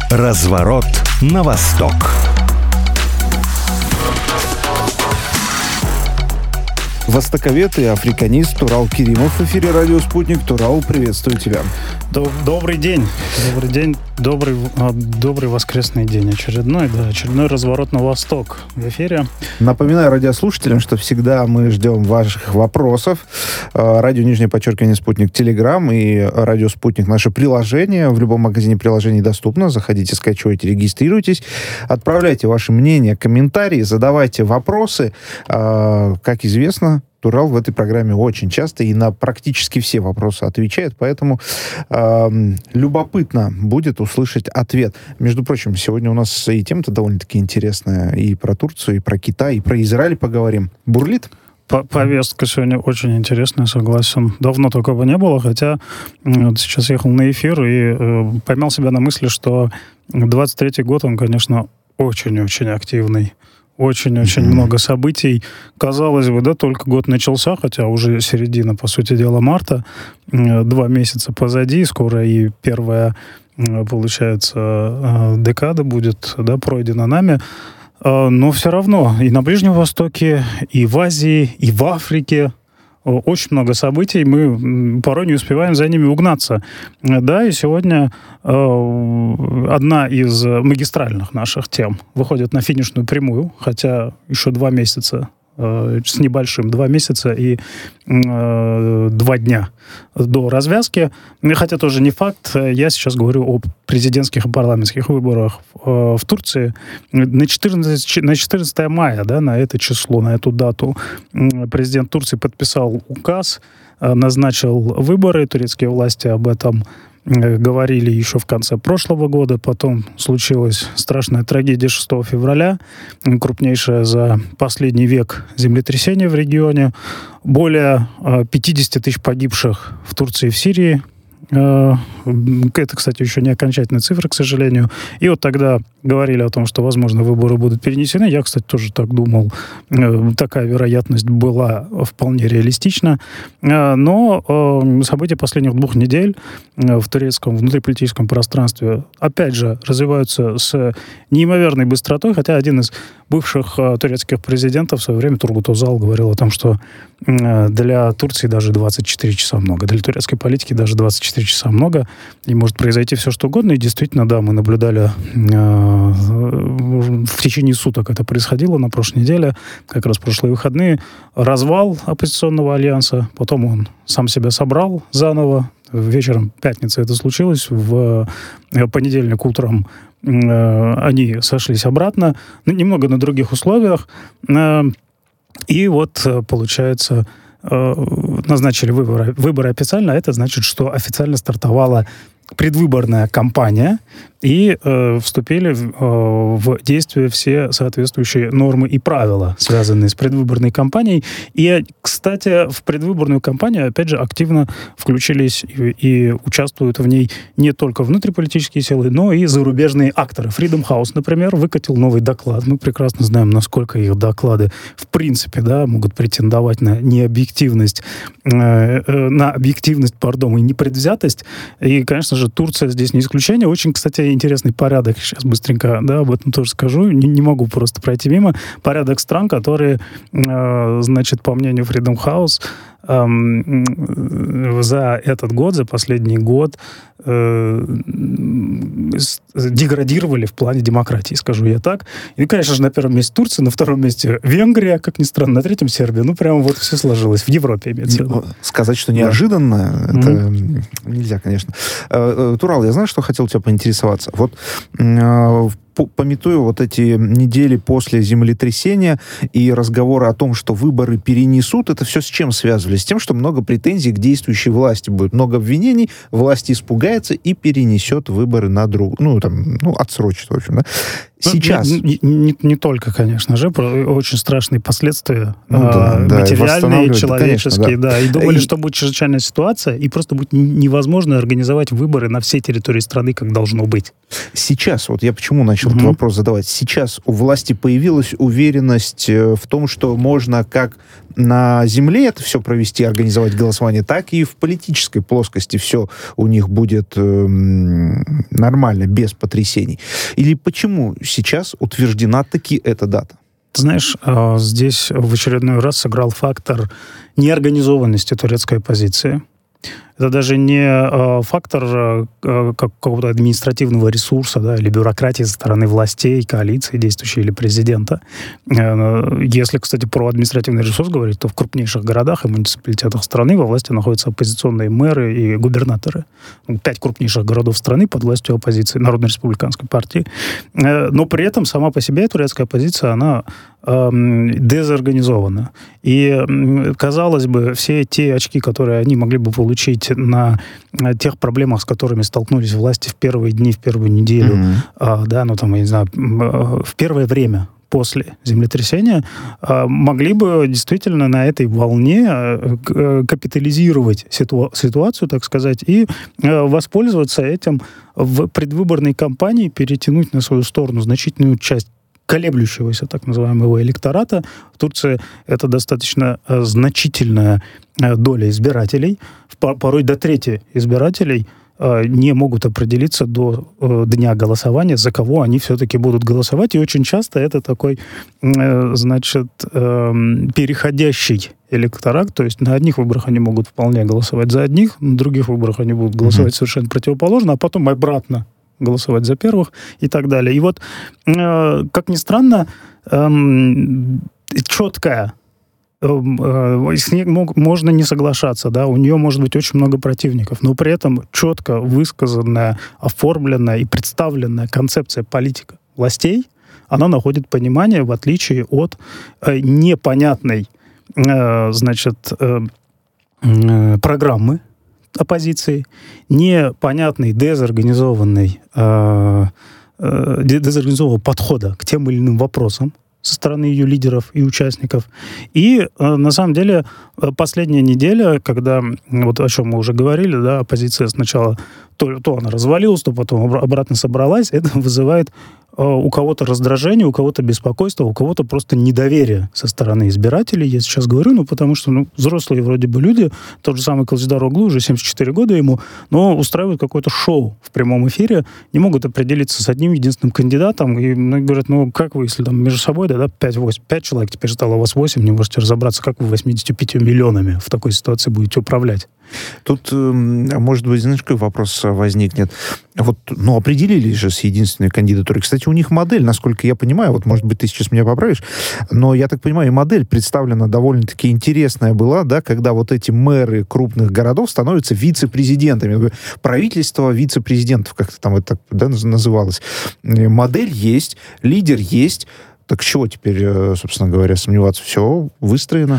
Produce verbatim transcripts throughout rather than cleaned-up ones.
Разворот на восток. Востоковед и африканист Турал Керимов в эфире «Радио Спутник». Турал, приветствую тебя. Добрый день. Добрый день. Добрый, добрый воскресный день. Очередной, да, очередной разворот на восток в эфире. Напоминаю радиослушателям, что всегда мы ждем ваших вопросов. Радио нижнее подчеркивание Спутник Телеграм и Радио Спутник наше приложение. В любом магазине приложений доступно. Заходите, скачивайте, регистрируйтесь. Отправляйте ваши мнения, комментарии, задавайте вопросы. Как известно, Турал в этой программе очень часто и на практически все вопросы отвечает, поэтому э, любопытно будет услышать ответ. Между прочим, сегодня у нас и тема-то довольно-таки интересная. И про Турцию, и про Китай, и про Израиль поговорим. Бурлит? Повестка сегодня очень интересная, согласен. Давно такого не было, хотя вот сейчас ехал на эфир и э, поймал себя на мысли, что двадцать третий год, он, конечно, очень-очень активный. Очень-очень mm-hmm. много событий. Казалось бы, да, только год начался, хотя уже середина, по сути дела, марта. Два месяца позади, скоро и первая, получается, декада будет, да, пройдена нами. Но все равно и на Ближнем Востоке, и в Азии, и в Африке очень много событий, мы порой не успеваем за ними угнаться. Да, и сегодня э, одна из магистральных наших тем выходит на финишную прямую, хотя еще два месяца э, с небольшим, два месяца и э, два дня до развязки. Хотя тоже не факт. Я сейчас говорю о президентских и парламентских выборах э, в Турции. На четырнадцатое мая, да, на это число, на эту дату президент Турции подписал указ, э, назначил выборы. Турецкие власти об этом э, говорили еще в конце прошлого года. Потом случилась страшная трагедия шестого февраля, крупнейшее за последний век землетрясение в регионе. Более э, пятьдесят тысяч погибших в Турции и в Сирии. Это, кстати, еще не окончательная цифра, к сожалению. И вот тогда говорили о том, что, возможно, выборы будут перенесены. Я, кстати, тоже так думал. Такая вероятность была вполне реалистична. Но события последних двух недель в турецком внутриполитическом пространстве, опять же, развиваются с неимоверной быстротой, хотя один из бывших турецких президентов в свое время, Тургут Özal, говорил о том, что для Турции даже двадцать четыре часа много, для турецкой политики даже двадцать четыре часа много, и может произойти все, что угодно. И действительно, да, мы наблюдали э, в течение суток это происходило на прошлой неделе, как раз прошлые выходные, развал оппозиционного альянса, потом он сам себя собрал заново, вечером пятницы это случилось, в понедельник утром э, они сошлись обратно, немного на других условиях, э, и вот, получается, назначили выборы, выборы официально, а это значит, что официально стартовала предвыборная кампания, и э, вступили в, э, в действие все соответствующие нормы и правила, связанные с предвыборной кампанией. И, кстати, в предвыборную кампанию, опять же, активно включились и, и участвуют в ней не только внутриполитические силы, но и зарубежные акторы. Freedom House, например, выкатил новый доклад. Мы прекрасно знаем, насколько их доклады, в принципе, да, могут претендовать на необъективность, э, э, на объективность, пардон, и непредвзятость. И, конечно же, Турция здесь не исключение. Очень, кстати, интересный порядок. Сейчас быстренько, да, об этом тоже скажу. Не, не могу просто пройти мимо. Порядок стран, которые, э, значит, по мнению Freedom House, э, за этот год, за последний год э, деградировали в плане демократии, скажу я так. И, конечно же, на первом месте Турция, на втором месте Венгрия, как ни странно, на третьем Сербия. Ну, прямо вот все сложилось. В Европе имеется в виду. Сказать, что неожиданно, да. Это mm-hmm. нельзя, конечно. Турал, я знаю, что хотел тебя поинтересоваться. Вот э, памятуя вот эти недели после землетрясения и разговоры о том, что выборы перенесут, это все с чем связывали? С тем, что много претензий к действующей власти будет, много обвинений, власть испугается и перенесет выборы на друг, ну, там, ну, отсрочит, в общем, да? Сейчас. Не, не, не только, конечно же, очень страшные последствия, ну, да, э, да, материальные, человеческие, конечно, да. да. И думали, и... что будет чрезвычайная ситуация, и просто будет невозможно организовать выборы на всей территории страны, как должно быть. Сейчас, вот я почему начал следующий mm-hmm. вот вопрос задавать. Сейчас у власти появилась уверенность в том, что можно как на земле это все провести, организовать голосование, так и в политической плоскости все у них будет э, нормально, без потрясений. Или почему сейчас утверждена таки эта дата? Ты знаешь, здесь в очередной раз сыграл фактор неорганизованности турецкой оппозиции. Это даже не фактор какого-то административного ресурса, да, или бюрократии со стороны властей, коалиции действующей или президента. Если, кстати, про административный ресурс говорить, то в крупнейших городах и муниципалитетах страны во власти находятся оппозиционные мэры и губернаторы. Пять крупнейших городов страны под властью оппозиции, Народно-республиканской партии. Но при этом сама по себе турецкая оппозиция, она дезорганизована. И, казалось бы, все те очки, которые они могли бы получить на тех проблемах, с которыми столкнулись власти в первые дни, в первую неделю, mm-hmm. а, да, ну там, я не знаю, в первое время после землетрясения, а, могли бы действительно на этой волне капитализировать ситу- ситуацию, так сказать, и а, воспользоваться этим в предвыборной кампании, перетянуть на свою сторону значительную часть колеблющегося так называемого электората. В Турции это достаточно э, значительная э, доля избирателей. В, порой до трети избирателей э, не могут определиться до э, дня голосования, за кого они все-таки будут голосовать. И очень часто это такой, э, значит, э, переходящий электорат. То есть на одних выборах они могут вполне голосовать за одних, на других выборах они будут голосовать mm-hmm. совершенно противоположно, а потом обратно голосовать за первых и так далее. И вот, э, как ни странно, э, четкая, э, э, с ней мог, можно не соглашаться, да, у нее может быть очень много противников, но при этом четко высказанная, оформленная и представленная концепция политика властей, она находит понимание, в отличие от э, непонятной, э, значит, э, э, программы оппозиции, непонятной, дезорганизованной, э, э, дезорганизованного подхода к тем или иным вопросам со стороны ее лидеров и участников. И, э, на самом деле, последняя неделя, когда, вот о чем мы уже говорили, да, оппозиция сначала то, то она развалилась, то потом обратно собралась, это вызывает э, у кого-то раздражение, у кого-то беспокойство, у кого-то просто недоверие со стороны избирателей. Я сейчас говорю, ну, потому что, ну, взрослые вроде бы люди, тот же самый Кылычдар Оглу, уже семьдесят четыре года ему, но устраивают какое-то шоу в прямом эфире, не могут определиться с одним единственным кандидатом, и ну, говорят, ну, как вы, если там между собой, да, да пять, восемь, пять человек, теперь стало у вас восемь, не можете разобраться, как вы восемьдесят пять миллионами в такой ситуации будете управлять. Тут, может быть, знаешь, какой вопрос возникнет? Вот, ну, определились же с единственной кандидатурой. Кстати, у них модель, насколько я понимаю, вот, может быть, ты сейчас меня поправишь, но, я так понимаю, и модель представлена довольно-таки интересная была, да, когда вот эти мэры крупных городов становятся вице-президентами. Правительство вице-президентов, как-то там это, да, называлось. Модель есть, лидер есть. Так чего теперь, собственно говоря, сомневаться? Все выстроено.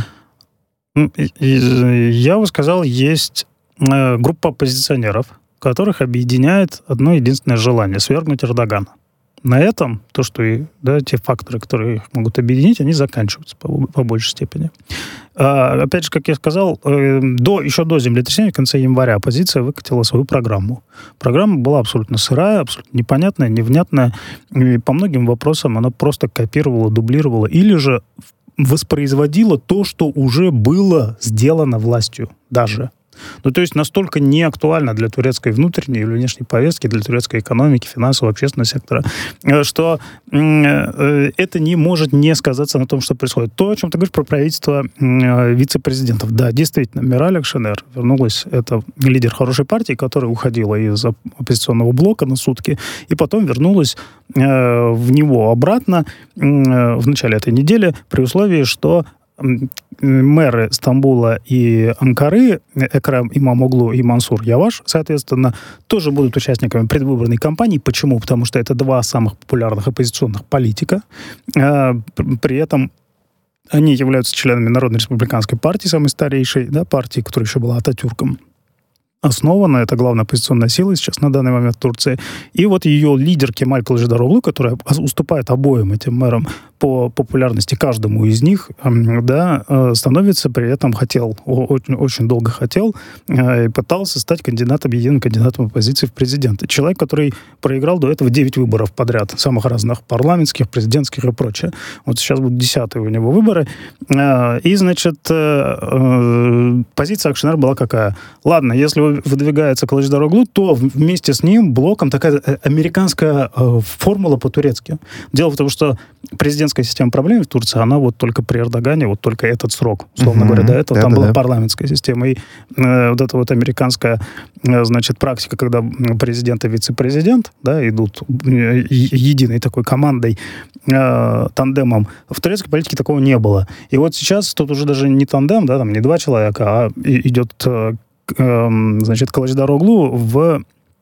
Я бы сказал, есть группа оппозиционеров, которых объединяет одно единственное желание — свергнуть Эрдогана. На этом то, что и, да, те факторы, которые их могут объединить, они заканчиваются по, по большей степени. А, опять же, как я сказал, до, еще до землетрясения, в конце января, оппозиция выкатила свою программу. Программа была абсолютно сырая, абсолютно непонятная, невнятная. И по многим вопросам она просто копировала, дублировала или же воспроизводила то, что уже было сделано властью даже. Ну, то есть настолько не актуально для турецкой внутренней или внешней повестки, для турецкой экономики, финансового, общественного сектора, что это не может не сказаться на том, что происходит. То, о чем ты говоришь про правительство вице-президентов. Да, действительно, Мираль Акшенер вернулась, это лидер хорошей партии, которая уходила из оппозиционного блока на сутки, и потом вернулась в него обратно в начале этой недели при условии, что мэры Стамбула и Анкары, Экрам Имамоглу и Мансур Яваш, соответственно, тоже будут участниками предвыборной кампании. Почему? Потому что это два самых популярных оппозиционных политика. При этом они являются членами Народно-республиканской партии, самой старейшей, да, партии, которая еще была Ататюрком. основана, это главная оппозиционная сила сейчас на данный момент в Турции. И вот ее лидер Кемаль Кылычдароглу, которая уступает обоим этим мэрам по популярности, каждому из них, да, становится при этом, хотел, очень, очень долго хотел, и пытался стать кандидатом, единым кандидатом оппозиции в президенты. Человек, который проиграл до этого девять выборов подряд, самых разных, парламентских, президентских и прочее. Вот сейчас будут десятые у него выборы. И, значит, позиция Акшенер была какая? Ладно, если выдвигается Кылычдароглу, то вместе с ним блоком такая американская формула по-турецки. Дело в том, что президентская система правления в Турции, она вот только при Эрдогане, вот только этот срок, условно mm-hmm. говоря, до этого да, там да, была да. парламентская система. И э, вот эта вот американская, э, значит, практика, когда президент и вице-президент, да, идут э, единой такой командой, э, тандемом, в турецкой политике такого не было. И вот сейчас тут уже даже не тандем, да, там не два человека, а идет, э, э, значит, Кылычдароглу в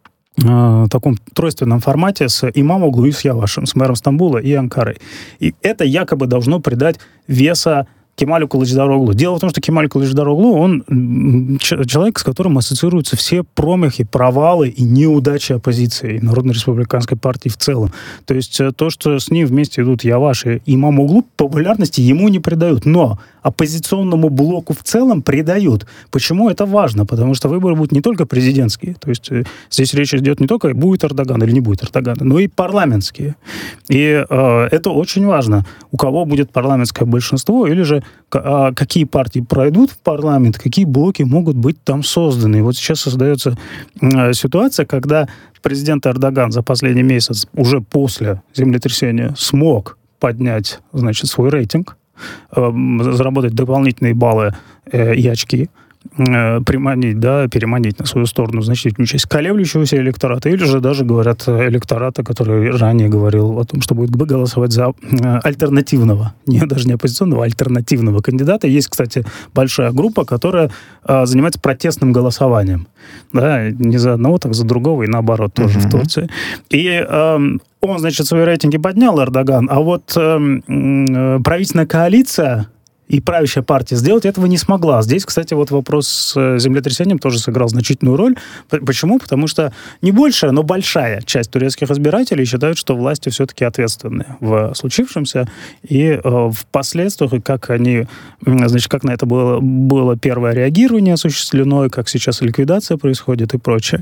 в таком тройственном формате с Имамоглу и с Явашем, с мэром Стамбула и Анкарой. И это якобы должно придать веса Кемалю Кылычдароглу. Дело в том, что Кемаль Кылычдароглу, он человек, с которым ассоциируются все промахи, провалы и неудачи оппозиции, Народно-республиканской партии в целом. То есть то, что с ним вместе идут Яваш и Имамоглу, популярности ему не придают. Но оппозиционному блоку в целом придают. Почему это важно? Потому что выборы будут не только президентские. То есть здесь речь идет не только, будет Эрдоган или не будет Эрдогана, но и парламентские. И э, это очень важно. У кого будет парламентское большинство, или же к- какие партии пройдут в парламент, какие блоки могут быть там созданы. И вот сейчас создается э, ситуация, когда президент Эрдоган за последний месяц, уже после землетрясения, смог поднять, значит, свой рейтинг, заработать дополнительные баллы э, и очки, э, приманить, да, переманить на свою сторону значительную часть колеблющегося электората, или же даже, говорят, электората, который ранее говорил о том, что будет голосовать за э, альтернативного, не, даже не оппозиционного, а альтернативного кандидата. Есть, кстати, большая группа, которая э, занимается протестным голосованием. Да, не за одного, так за другого, и наоборот тоже mm-hmm. в Турции. И э, он, значит, свои рейтинги поднял, Эрдоган, а вот э, э, правительственная коалиция и правящая партия сделать этого не смогла. Здесь, кстати, вот вопрос с землетрясением тоже сыграл значительную роль. Почему? Потому что не большая, но большая часть турецких избирателей считают, что власти все-таки ответственны в случившемся, и э, в последствиях, и как они, значит, как на это было, было первое реагирование осуществлено, и как сейчас ликвидация происходит и прочее.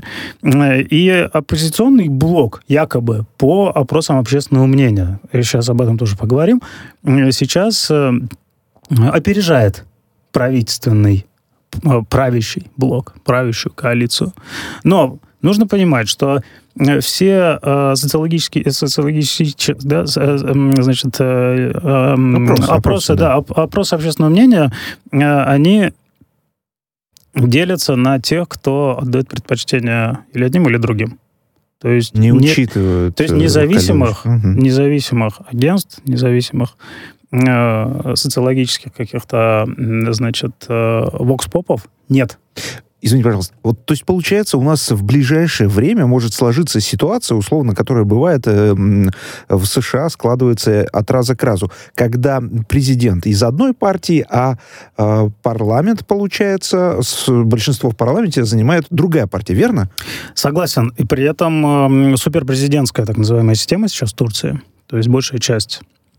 И оппозиционный блок, якобы, по опросам общественного мнения, сейчас об этом тоже поговорим, сейчас опережает правительственный, правящий блок, правящую коалицию. Но нужно понимать, что все э, социологические, социологические да, значит, э, э, опросы, опросы, да, да, опросы общественного мнения, э, они делятся на тех, кто отдает предпочтение или одним, или другим. То есть не, не учитывают. То есть независимых, угу. независимых агентств, независимых социологических каких-то, значит, вокс-попов нет. Извините, пожалуйста. Вот, то есть, получается, у нас в ближайшее время может сложиться ситуация, условно, которая бывает э, в США, складывается от раза к разу, когда президент из одной партии, а э, парламент, получается, с, большинство в парламенте занимает другая партия, верно? Согласен. И при этом э, суперпрезидентская так называемая система сейчас в Турции, то есть большая часть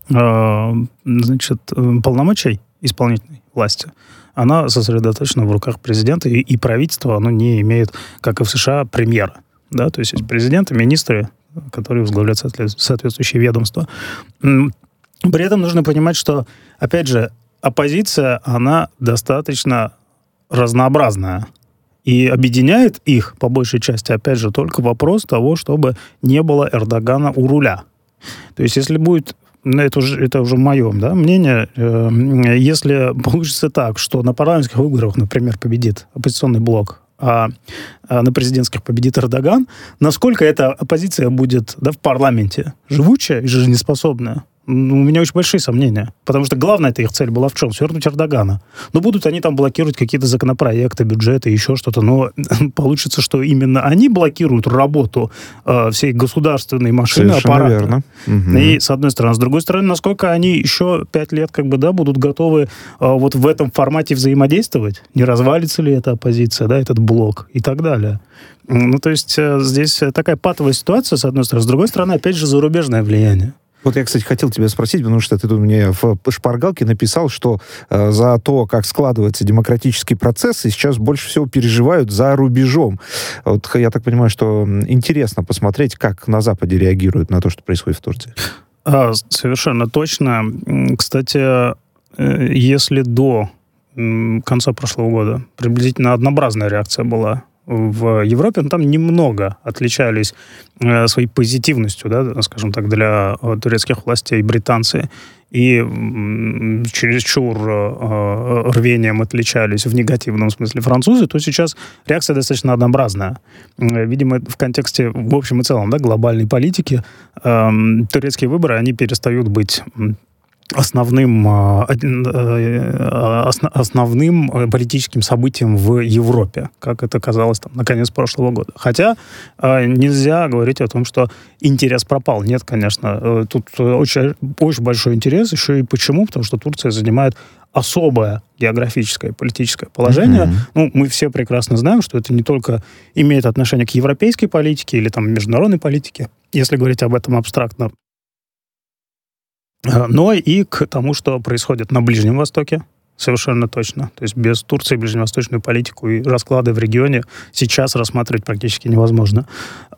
значит, полномочий исполнительной власти, она сосредоточена в руках президента, и, и правительство, оно не имеет, как и в США, премьера. Да? То есть есть президенты, министры, которые возглавляют соответствующие ведомства. При этом нужно понимать, что, опять же, оппозиция, она достаточно разнообразная. И объединяет их, по большей части, опять же, только вопрос того, чтобы не было Эрдогана у руля. То есть если будет... Это уже, это уже мое, да, мнение. Если получится так, что на парламентских выборах, например, победит оппозиционный блок, а на президентских победит Эрдоган, насколько эта оппозиция будет, да, в парламенте живучая и жизнеспособная, У меня очень большие сомнения. Потому что главная их цель была в чем? Свергнуть Эрдогана. Но будут они там блокировать какие-то законопроекты, бюджеты, еще что-то. Но получится, что именно они блокируют работу э, всей государственной машины, совершенно аппарата. Верно. Угу. И с одной стороны. С другой стороны, насколько они еще пять лет как бы, да, будут готовы э, вот в этом формате взаимодействовать? Не развалится ли эта оппозиция, да, этот блок и так далее? Ну, то есть э, здесь такая патовая ситуация, с одной стороны. С другой стороны, опять же, зарубежное влияние. Вот я, кстати, хотел тебя спросить, потому что ты тут мне в шпаргалке написал, что э, за то, как складывается демократический процесс, и сейчас больше всего переживают за рубежом. Вот я так понимаю, что интересно посмотреть, как на Западе реагируют на то, что происходит в Турции. А, совершенно точно. Кстати, если до конца прошлого года приблизительно однообразная реакция была в Европе, но там немного отличались э, своей позитивностью, да, скажем так, для э, турецких властей британцы, и м, чересчур э, рвением отличались в негативном смысле французы, то сейчас реакция достаточно однообразная. Э, видимо, в контексте, в общем и целом, да, глобальной политики, э, турецкие выборы, они перестают быть основным, основным политическим событием в Европе, как это казалось там, на конец прошлого года. Хотя нельзя говорить о том, что интерес пропал. Нет, конечно. Тут очень, очень большой интерес. Еще и почему? Потому что Турция занимает особое географическое и политическое положение. Mm-hmm. Ну, мы все прекрасно знаем, что это не только имеет отношение к европейской политике или там международной политике, если говорить об этом абстрактно, но и к тому, что происходит на Ближнем Востоке, совершенно точно. То есть без Турции ближневосточную политику и расклады в регионе сейчас рассматривать практически невозможно.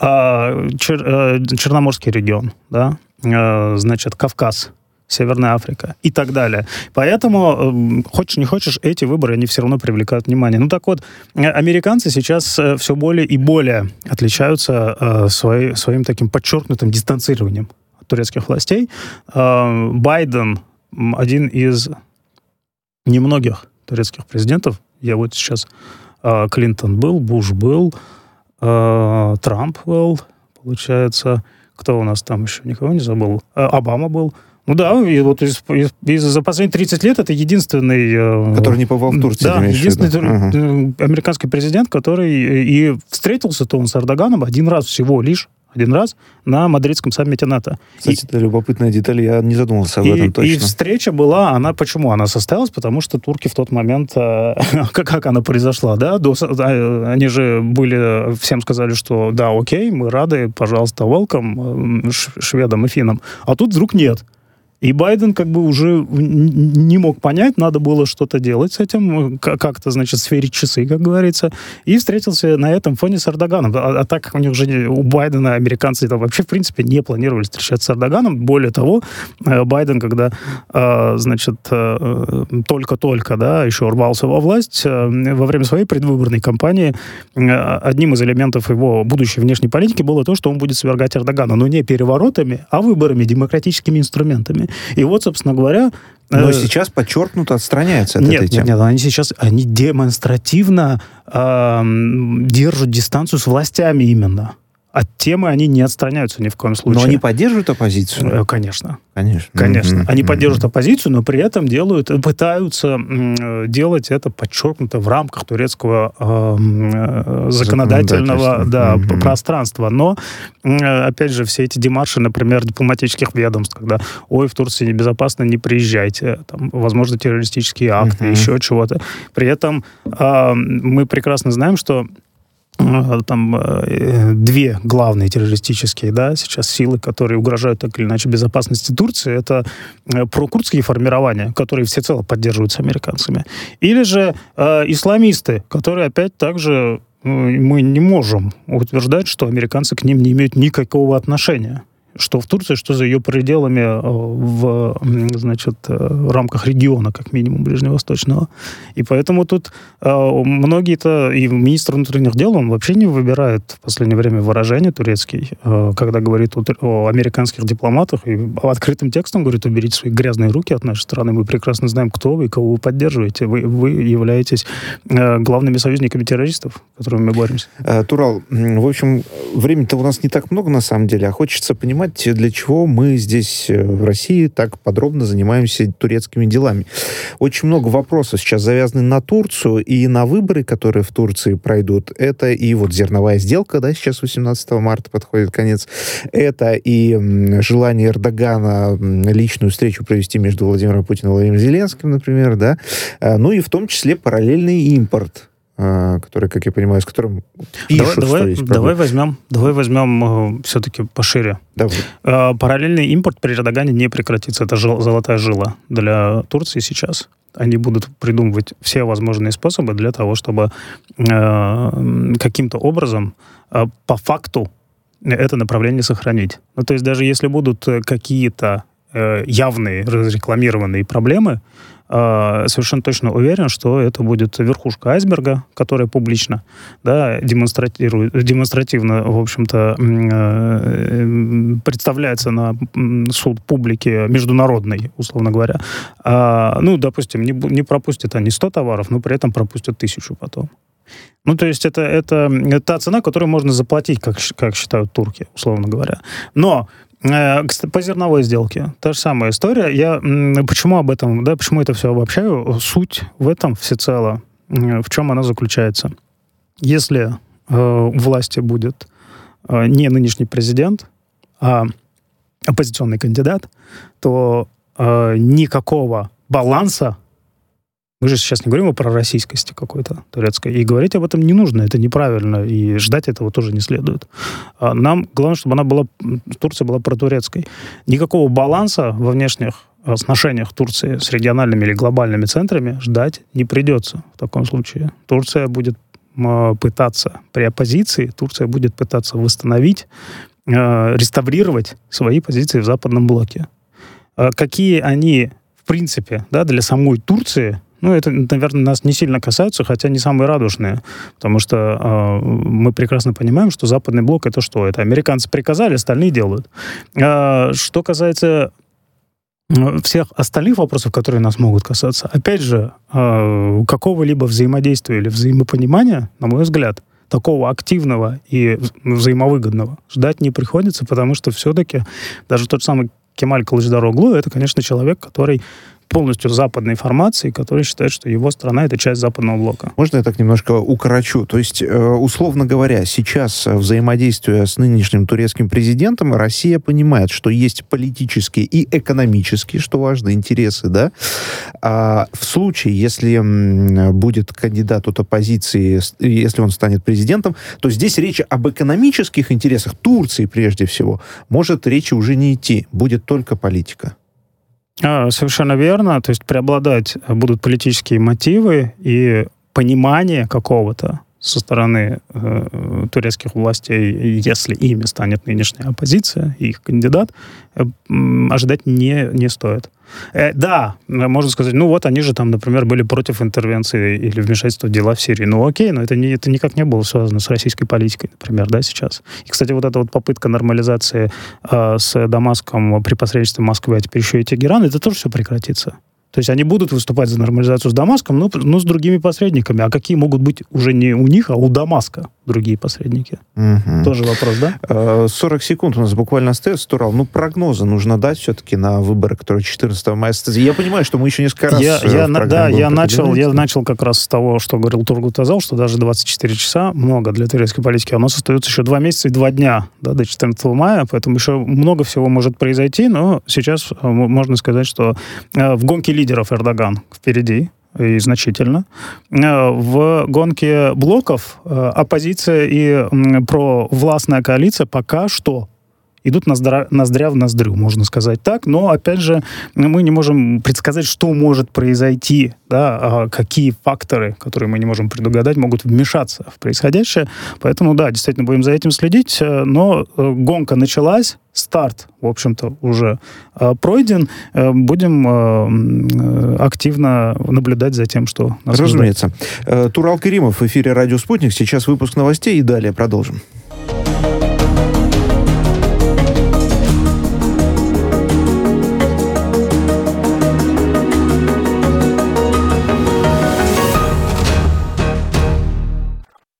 Чер- Черноморский регион, да, значит, Кавказ, Северная Африка и так далее. Поэтому, хочешь не хочешь, эти выборы, они все равно привлекают внимание. Ну так вот, американцы сейчас все более и более отличаются свои, своим таким подчеркнутым дистанцированием турецких властей. Байден один из немногих турецких президентов. Я вот сейчас Клинтон был, Буш был, Трамп был, получается. Кто у нас там еще? Никого не забыл. Обама был. Ну да, и вот из, из, из, за последние тридцать лет это единственный... Который не побывал в Турции. Да, единственный uh-huh. американский президент, который и встретился-то он с Эрдоганом один раз всего лишь, один раз на мадридском саммите НАТО. Кстати, и, это любопытная деталь, я не задумался об и, этом точно. И встреча была, она, почему она состоялась? Потому что турки в тот момент, э, как, как она произошла, да, до, э, они же были, всем сказали, что да, окей, мы рады, пожалуйста, welcome, э, шведам и финнам. А тут вдруг нет. И Байден как бы уже не мог понять, надо было что-то делать с этим, как-то, значит, сверить часы, как говорится, и встретился на этом фоне с Эрдоганом. А, а так как у них же, у Байдена, американцы там вообще, в принципе, не планировали встречаться с Эрдоганом. Более того, Байден, когда, значит, только-только, да, еще рвался во власть, во время своей предвыборной кампании одним из элементов его будущей внешней политики было то, что он будет свергать Эрдогана, но не переворотами, а выборами, демократическими инструментами. И вот, собственно говоря... Но э... сейчас подчеркнуто отстраняются от нет, этой темы. Нет, нет, они сейчас они демонстративно э, держат дистанцию с властями именно. От темы они не отстраняются ни в коем случае. Но они поддерживают оппозицию? Конечно. Конечно. Конечно. Mm-hmm. Они поддерживают оппозицию, но при этом делают, пытаются м, делать это подчеркнуто в рамках турецкого э, законодательного да, mm-hmm. пространства. Но, опять же, все эти демарши, например, дипломатических ведомств, когда, ой, в Турции небезопасно, не приезжайте, там, возможно, террористические акты, mm-hmm. еще чего-то. При этом э, мы прекрасно знаем, что там э, две главные террористические, да, сейчас силы, которые угрожают так или иначе безопасности Турции, это э, прокурдские формирования, которые всецело поддерживаются американцами, или же э, исламисты, которые опять также э, мы не можем утверждать, что американцы к ним не имеют никакого отношения. Что в Турции, что за ее пределами в, значит, в рамках региона, как минимум, ближневосточного. И поэтому тут многие-то, и министр внутренних дел, он вообще не выбирает в последнее время выражение турецкий, когда говорит о, о американских дипломатах, и открытым текстом говорит: уберите свои грязные руки от нашей страны, мы прекрасно знаем, кто вы и кого вы поддерживаете. Вы, вы являетесь главными союзниками террористов, с которыми мы боремся. Турал, в общем, времени-то у нас не так много, на самом деле, а хочется понимать, понимать, для чего мы здесь в России так подробно занимаемся турецкими делами. Очень много вопросов сейчас завязаны на Турцию и на выборы, которые в Турции пройдут. Это и вот зерновая сделка, да, сейчас восемнадцатого марта подходит конец. Это и желание Эрдогана личную встречу провести между Владимиром Путиным и Владимиром Зеленским, например, да. Ну и в том числе параллельный импорт, который, как я понимаю, с которым пишут, давай, что давай, есть давай возьмем, давай возьмем э, все-таки пошире. Давай. Э, параллельный импорт при Эрдогане не прекратится. Это жил, золотая жила для Турции сейчас. Они будут придумывать все возможные способы для того, чтобы э, каким-то образом э, по факту это направление сохранить. Ну, то есть даже если будут какие-то э, явные разрекламированные проблемы, совершенно точно уверен, что это будет верхушка айсберга, которая публично, да, демонстратирует, демонстративно, в общем-то, представляется на суд публики международный, условно говоря. А, ну, допустим, не, не пропустят они сто товаров, но при этом пропустят тысячу потом. Ну, то есть это, это, это та цена, которую можно заплатить, как, как считают турки, условно говоря. Но по зерновой сделке та же самая история. Я почему об этом, да, почему это все обобщаю? Суть в этом всецело. В чем она заключается? Если э, у власти будет э, не нынешний президент, а оппозиционный кандидат, то э, никакого баланса, мы же сейчас не говорим о пророссийскости какой-то турецкой, и говорить об этом не нужно, это неправильно, и ждать этого тоже не следует. Нам главное, чтобы она была, Турция была протурецкой. Никакого баланса во внешних отношениях Турции с региональными или глобальными центрами ждать не придется в таком случае. Турция будет пытаться при оппозиции, Турция будет пытаться восстановить, реставрировать свои позиции в западном блоке. Какие они, в принципе, да, для самой Турции, ну, это, наверное, нас не сильно касается, хотя не самые радужные, потому что э, мы прекрасно понимаем, что западный блок — это что? Это американцы приказали, остальные делают. Э, что касается всех остальных вопросов, которые нас могут касаться, опять же, э, какого-либо взаимодействия или взаимопонимания, на мой взгляд, такого активного и взаимовыгодного ждать не приходится, потому что все-таки даже тот самый Кемаль Кылычдароглу — это, конечно, человек, который полностью западной формации, который считает, что его страна — это часть западного блока. Можно я так немножко укорочу? То есть, условно говоря, сейчас, взаимодействуя с нынешним турецким президентом, Россия понимает, что есть политические и экономические, что важно, интересы, да? А в случае, если будет кандидат от оппозиции, если он станет президентом, то здесь речь об экономических интересах Турции, прежде всего, может речи уже не идти, будет только политика. А, совершенно верно. То есть преобладать будут политические мотивы и понимание какого-то со стороны э, турецких властей, если ими станет нынешняя оппозиция и их кандидат, э, ожидать не, не стоит. Э, да, можно сказать, ну вот они же там, например, были против интервенции или вмешательства в дела в Сирии. Ну окей, но это, не, это никак не было связано с российской политикой, например, да, сейчас. И, кстати, вот эта вот попытка нормализации э, с Дамаском при посредничестве Москвы, а теперь еще и Тегерана, это тоже все прекратится. То есть они будут выступать за нормализацию с Дамаском, но, но с другими посредниками. А какие могут быть уже не у них, а у Дамаска другие посредники? Угу. Тоже вопрос, да? сорок секунд у нас буквально остается, Турал. Ну, прогнозы нужно дать все-таки на выборы, которые четырнадцатого мая. Я понимаю, что мы еще несколько раз... Я, я, да, я начал, я начал как раз с того, что говорил Тургут Азал, что даже двадцать четыре часа много для турецкой политики. У нас остается еще два месяца и два дня, да, до четырнадцатого мая, поэтому еще много всего может произойти, но сейчас можно сказать, что в гонке лидеров Эрдоган впереди, и значительно. В гонке блоков оппозиция и провластная коалиция пока что идут ноздря, ноздря в ноздрю, можно сказать так. Но, опять же, мы не можем предсказать, что может произойти, да, какие факторы, которые мы не можем предугадать, могут вмешаться в происходящее. Поэтому, да, действительно, будем за этим следить. Но гонка началась, старт, в общем-то, уже э, пройден. Э, будем э, активно наблюдать за тем, что нас Разумеется. Э, Турал Каримов в эфире «Радио Спутник». Сейчас выпуск новостей и далее продолжим.